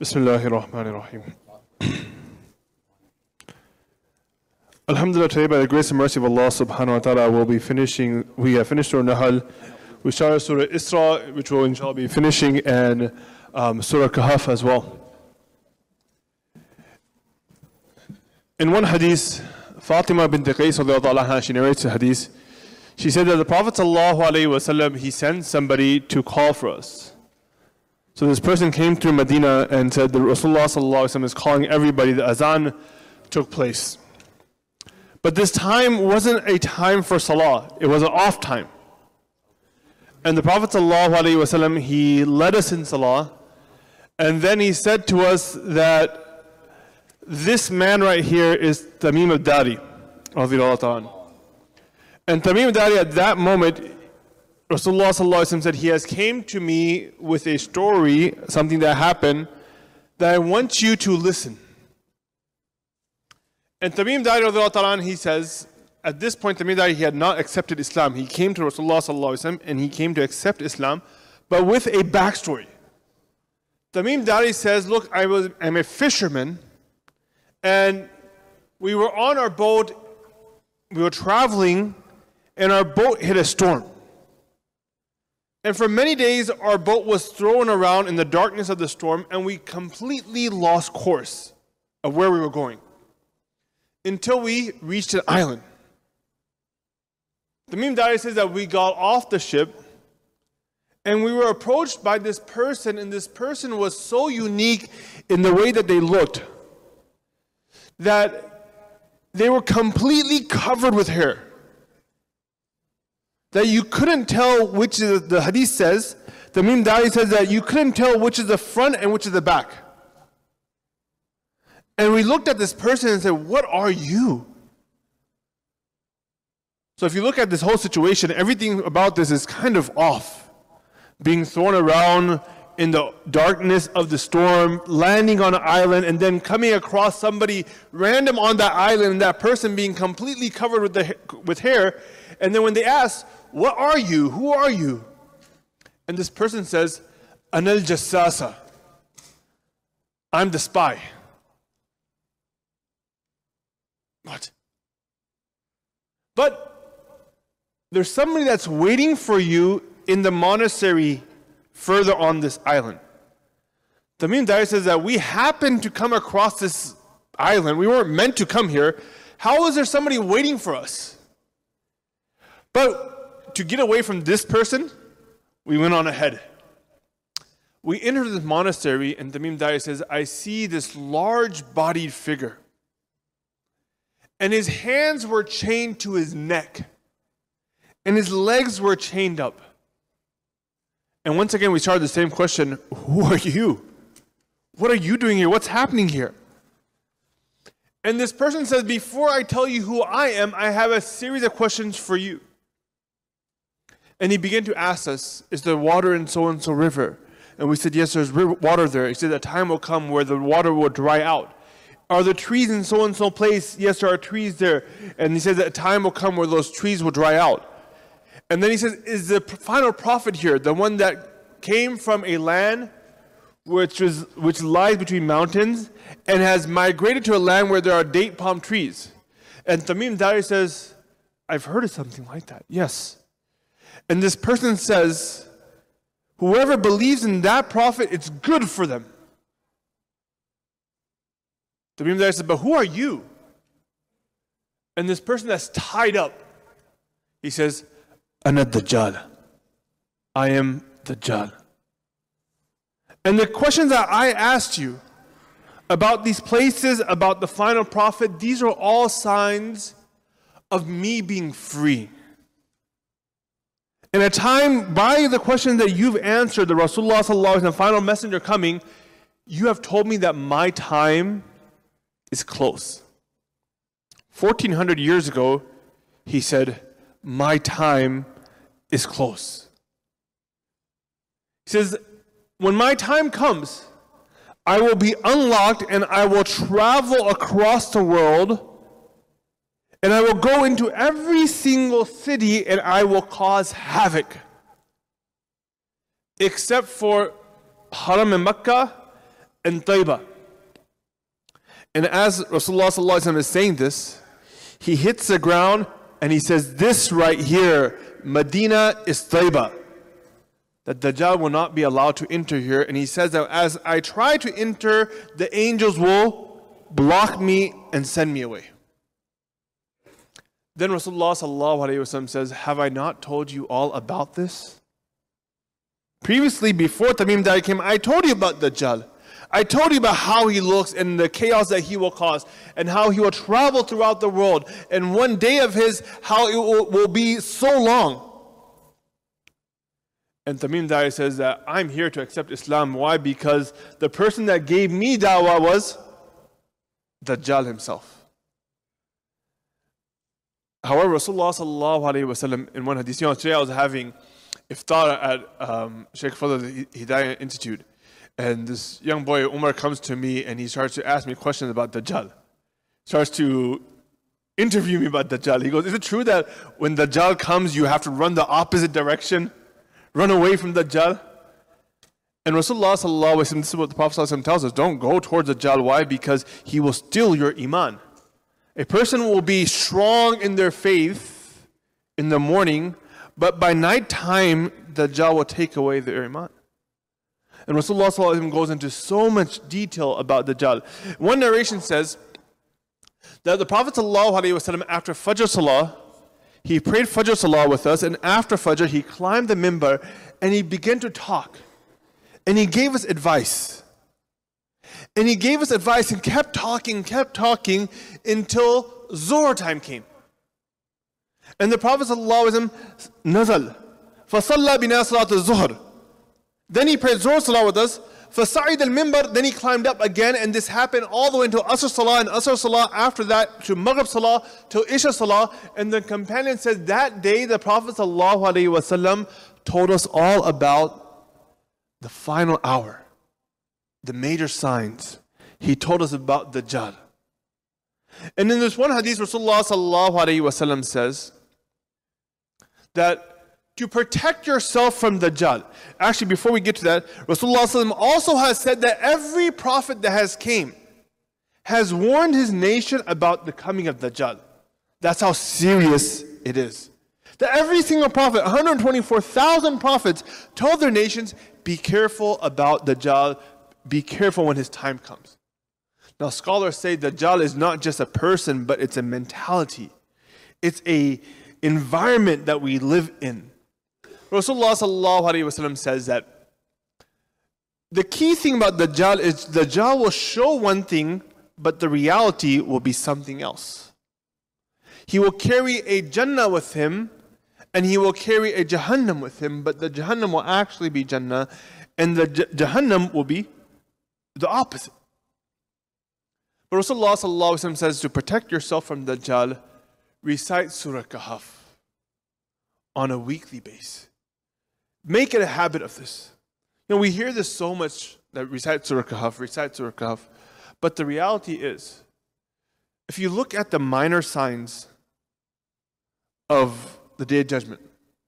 Bismillahir Rahmanir Rahim. Alhamdulillah, today by the grace and mercy of Allah subhanahu wa ta'ala we have finished Surah Nahl, we started Surah Isra, which will inshallah be finishing, and Surah Kahf as well. In one hadith, Fatima bint Qais, she narrates a hadith. She said that the Prophet sallallahu alaihi wasallam, he sent somebody to call for us. So this person came to Medina and said, the Rasulullah sallallahu alaihi wasallam is calling everybody. The azan took place. But this time wasn't a time for salah. It was an off time. And the Prophet sallallahu alaihi wasallam, he led us in salah. And then he said to us that this man right here is Tamim al-Dari, radiyallahu ta'ala. And Tamim al-Dari at that moment, Rasulullah sallallahu alaihi wasallam said, he has came to me with a story, something that happened, that I want you to listen. And Tamim Dari radiyallahu ta'ala, he says, at this point Tamim Dari, he had not accepted Islam. He came to Rasulullah sallallahu alaihi wasallam and he came to accept Islam, but with a backstory. Tamim Dari says, look, I'm a fisherman, and we were on our boat, we were traveling, and our boat hit a storm. And for many days, our boat was thrown around in the darkness of the storm, and we completely lost course of where we were going until we reached an island. Tamim Dari says that we got off the ship, and we were approached by this person, and this person was so unique in the way that they looked that they were completely covered with hair, that you couldn't tell which is, the hadith says, Tamim Dari says that you couldn't tell which is the front and which is the back. And we looked at this person and said, what are you? So if you look at this whole situation, everything about this is kind of off. Being thrown around in the darkness of the storm, landing on an island, and then coming across somebody random on that island, and that person being completely covered with hair. And then when they ask, what are you? Who are you? And this person says, Anal Jassasa. I'm the spy. What? But there's somebody that's waiting for you in the monastery further on this island. Tamim Dari says that we happened to come across this island. We weren't meant to come here. How is there somebody waiting for us? But to get away from this person, we went on ahead. We entered this monastery, and Tamim Dari says, I see this large-bodied figure. And his hands were chained to his neck. And his legs were chained up. And once again, we started the same question, who are you? What are you doing here? What's happening here? And this person says, before I tell you who I am, I have a series of questions for you. And he began to ask us, is there water in so-and-so river? And we said, yes, there's water there. He said, a time will come where the water will dry out. Are there trees in so-and-so place? Yes, there are trees there. And he says that a time will come where those trees will dry out. And then he says, is the final prophet here, the one that came from a land which lies between mountains and has migrated to a land where there are date palm trees? And Tamim Dari says, I've heard of something like that. Yes. And this person says, whoever believes in that prophet, it's good for them. Tamim Dari says, but who are you? And this person that's tied up, he says, Ana Dajjal. I am Dajjal. And the questions that I asked you about these places, about the final prophet, these are all signs of me being free. In a time, by the questions that you've answered, the Rasulullah sallallahu alaihi wasallam, the final messenger coming, you have told me that my time is close. 1400 years ago, he said, my time is close. He says, when my time comes, I will be unlocked and I will travel across the world, and I will go into every single city and I will cause havoc. Except for Haram in Mecca and Taiba. And as Rasulullah sallallahu alaihi wasallam is saying this, he hits the ground and he says, this right here, Medina is Taiba. That Dajjal will not be allowed to enter here. And he says that as I try to enter, the angels will block me and send me away. Then Rasulullah sallallahu alaihi wasallam says, have I not told you all about this? Previously, before Tamim Dari came, I told you about Dajjal. I told you about how he looks and the chaos that he will cause and how he will travel throughout the world. And one day of his, how it will be so long. And Tamim Dari says that I'm here to accept Islam. Why? Because the person that gave me da'wah was Dajjal himself. However, Rasulullah sallallahu alaihi wasallam in one hadith, today I was having iftar at Sheikh Fadl Hidayah Institute. And this young boy, Umar, comes to me and he starts to ask me questions about Dajjal. Starts to interview me about Dajjal. He goes, is it true that when Dajjal comes, you have to run the opposite direction? Run away from Dajjal? And Rasulullah sallallahu alaihi wasallam, this is what the Prophet sallallahu alaihi wasallam tells us, don't go towards Dajjal. Why? Because he will steal your iman. A person will be strong in their faith in the morning, but by night time, Dajjal will take away their iman. And Rasulullah sallallahu alaihi wasallam goes into so much detail about Dajjal. One narration says that the Prophet sallallahu alaihi wasallam, after Fajr Salah, he prayed Fajr Salah with us, and after Fajr, he climbed the mimbar and he began to talk. And he gave us advice. And he gave us advice and kept talking until Zuhr time came. And the Prophet sallallahu alaihi wasallam nazal, فَصَلَّى بِنَا صَلَاةَ الظُّهْرِ. Then he prayed Zuhr Salah with us. فَصَعِدَ الْمِنْبَرِ. Then he climbed up again, and this happened all the way into Asr Salah, and Asr Salah after that to Maghrib Salah, to Isha Salah. And the companion said that day the Prophet ﷺ told us all about the final hour, the major signs. He told us about Dajjal. And in this one hadith, Rasulullah ﷺ says that to protect yourself from Dajjal. Actually, before we get to that, Rasulullah ﷺ also has said that every prophet that has came has warned his nation about the coming of Dajjal. That's how serious it is. That every single prophet, 124,000 prophets, told their nations, be careful about Dajjal, be careful when his time comes. Now, scholars say Dajjal is not just a person, but it's a mentality. It's an environment that we live in. Rasulullah sallallahu alaihi wasallam says that the key thing about Dajjal is Dajjal will show one thing, but the reality will be something else. He will carry a Jannah with him, and he will carry a Jahannam with him, but the Jahannam will actually be Jannah, and the Jahannam will be the opposite. But Rasulullah sallallahu alaihi wasallam says to protect yourself from Dajjal, recite Surah Kahf on a weekly basis. Make it a habit of this. We hear this so much, that recite Surah Kahf, but the reality is, if you look at the minor signs of the Day of Judgment,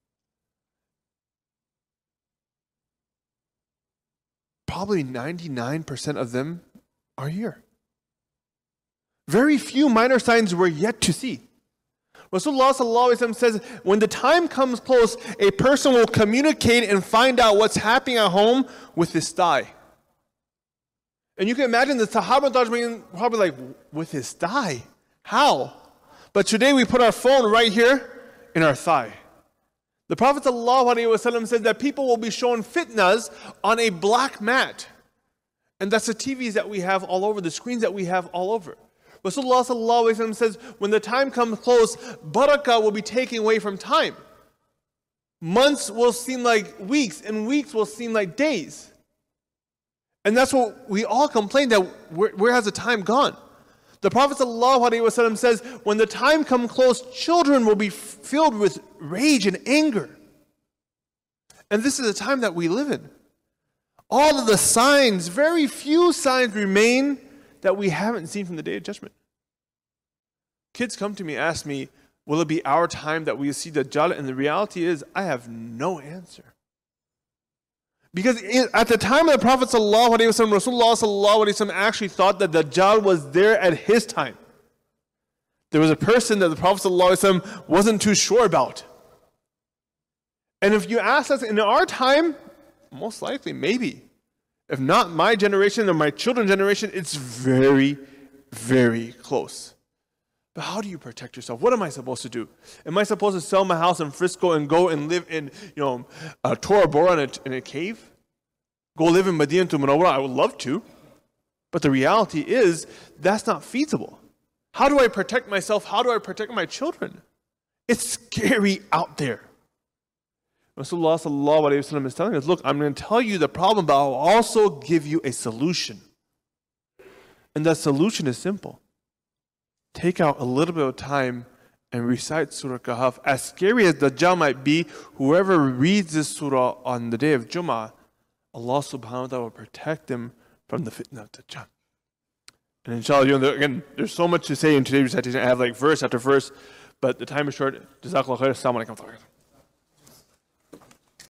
probably 99% of them are here. Very few minor signs we're yet to see. Rasulullah sallallahu alaihi wasallam says, when the time comes close, a person will communicate and find out what's happening at home with his thigh. And you can imagine the Sahaba probably like, with his thigh? How? But today we put our phone right here in our thigh. The Prophet sallallahu alaihi wasallam says that people will be shown fitnas on a black mat. And that's the TVs that we have all over, the screens that we have all over. Rasulullah sallallahu alaihi wasallam says, when the time comes close, barakah will be taken away from time. Months will seem like weeks, and weeks will seem like days. And that's what we all complain, that where has the time gone? The Prophet sallallahu alaihi wasallam says, when the time comes close, children will be filled with rage and anger. And this is the time that we live in. All of the signs, very few signs remain that we haven't seen from the Day of Judgment. Kids come to me, ask me, will it be our time that we see Dajjal? And the reality is, I have no answer. Because at the time of the Prophet ﷺ, Rasulullah ﷺ actually thought that Dajjal was there at his time. There was a person that the Prophet ﷺ wasn't too sure about. And if you ask us in our time, most likely, maybe. If not my generation or my children's generation, it's very, very close. But how do you protect yourself? What am I supposed to do? Am I supposed to sell my house in Frisco and go and live in, Tora Bora in a cave? Go live in Madinah to Munawwara? I would love to. But the reality is, that's not feasible. How do I protect myself? How do I protect my children? It's scary out there. Rasulullah sallallahu alayhi wa sallam is telling us, look, I'm going to tell you the problem, but I'll also give you a solution. And that solution is simple. Take out a little bit of time and recite Surah Kahf. As scary as Dajjal might be, whoever reads this surah on the day of Jummah, Allah subhanahu wa ta'ala will protect them from the fitna of Dajjal. And inshallah, again, there's so much to say in today's recitation. I have like verse after verse, but the time is short. Jazakallah khair. Assalamu alaikum.